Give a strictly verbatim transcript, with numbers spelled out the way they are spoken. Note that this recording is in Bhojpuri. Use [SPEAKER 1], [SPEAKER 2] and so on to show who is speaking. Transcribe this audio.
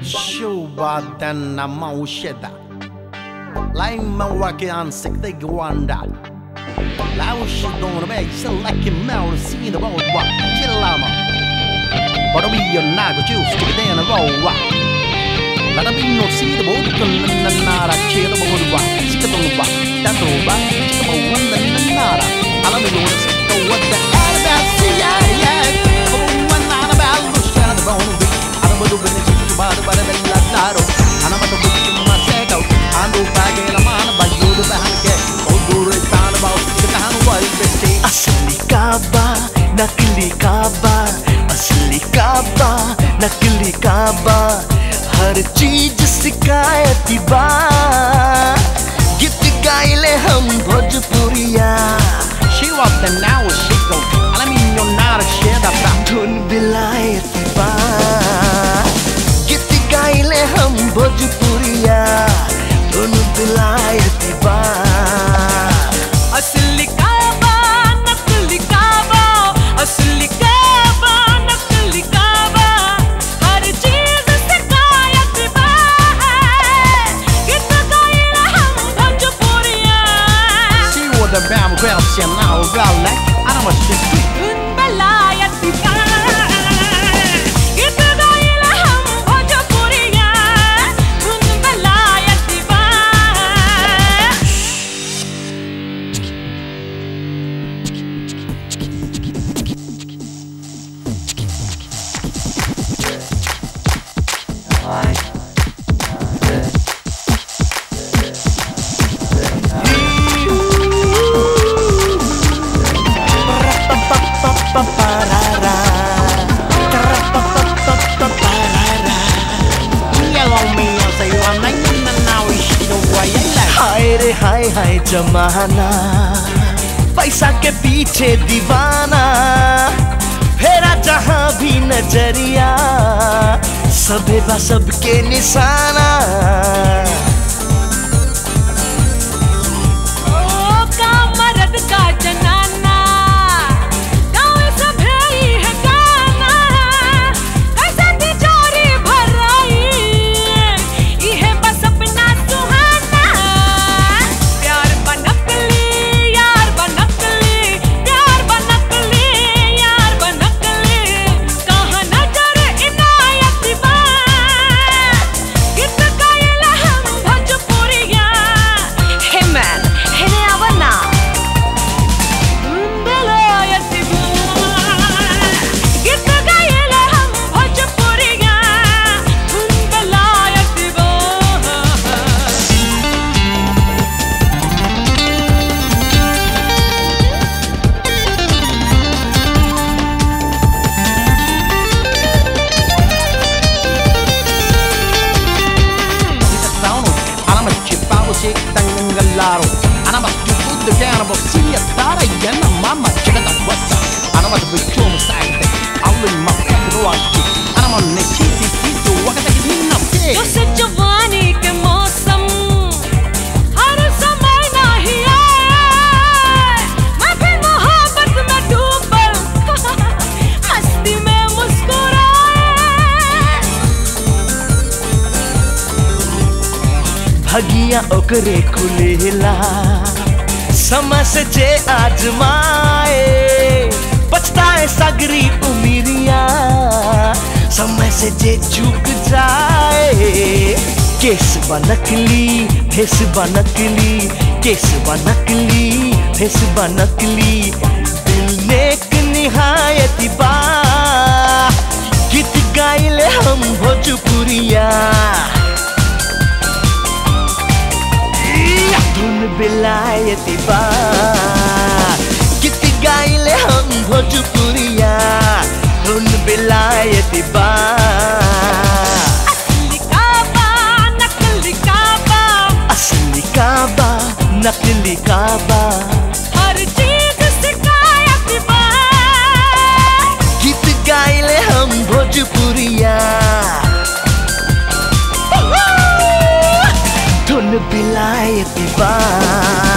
[SPEAKER 1] Tjubaden na mausheda Laima waki ansikte gwanda Laushidon meg selaki maur sina bawa Chillama Bara vi gör något just till den roa Lada vi nog sida både kunna nara Chela borwa Sika borwa Data borwa Sika borwa Nana nara Alla vi går och sitta och what the hell about siya yeah Borwa nara bal Lushana the bone we Alla vi går och sitta bara bara bella claro Alla vi går och sitta och säga Ando bagay la mana Bajudo bahanke Oduro itana bao Sika tahan wild besti
[SPEAKER 2] Asli kaaba Nakli kaaba असली काबा नकली काबा हर चीज शिकायती बा गीत गाइले हम भोजपुरिया
[SPEAKER 1] She was the now she go I mean you're not a shit up
[SPEAKER 2] धुन बिलायती बा गीत गाइले हम भोजपुरिया धुन बिलायती बा
[SPEAKER 3] असली काबा नकली काबा असली
[SPEAKER 1] the bam grab sen now galla ana ma shit
[SPEAKER 3] un belayati ka git gaila hum bhojpuriya un belayati ba
[SPEAKER 2] हाय हाय जमाना पैसा के पीछे दीवाना फेरा जहाँ भी नजरिया सबे बा सबके निशाना
[SPEAKER 3] ओ का मर्द का जनाना गाँव सभे ही है गाना कैसे तिजोरी भराई इहे बस अपना सुहाना प्यार बनकली यार बनकली प्यार बनकली यार बनकली कहाँ नजर इनायत बा गीत गाइला हम भोजपुरिया हे मैन हेने आवा ना बेलायत बा गीत गाइला हम भोजपुरिया बेलायत बा
[SPEAKER 1] ana ma chipao se tangallaro ana ma tudo de kana bo siya tara yana mama chika da wasa ana ma de chum side all ma pedro aqui ana ma ne chisi chisi wakata ki na se
[SPEAKER 3] जो से जवानी के मौसम हर समय नहीं आए मैं फिर मोहब्बत में डूबल मस्ती में मुस्कुराए
[SPEAKER 2] भगिया ओकरे खुलेला समय से जे आजमाए बचता है सगरी उमिरिया समय से जे चूक जाए केस बनकली भेस बनकली केस बनकली भेस बनकली दिल नेक निहायत बा गीत गाइले हम भोजपुरिया धुन बिलायती बा गीत गाइले हम भोजपुरिया धुन बिलायती बा
[SPEAKER 3] असली काबा नकली काबा
[SPEAKER 2] असली काबा नकली काबा
[SPEAKER 3] हर चीज शिकायत बा
[SPEAKER 2] गीत गाइले हम भोजपुरिया धुन बिलायती बा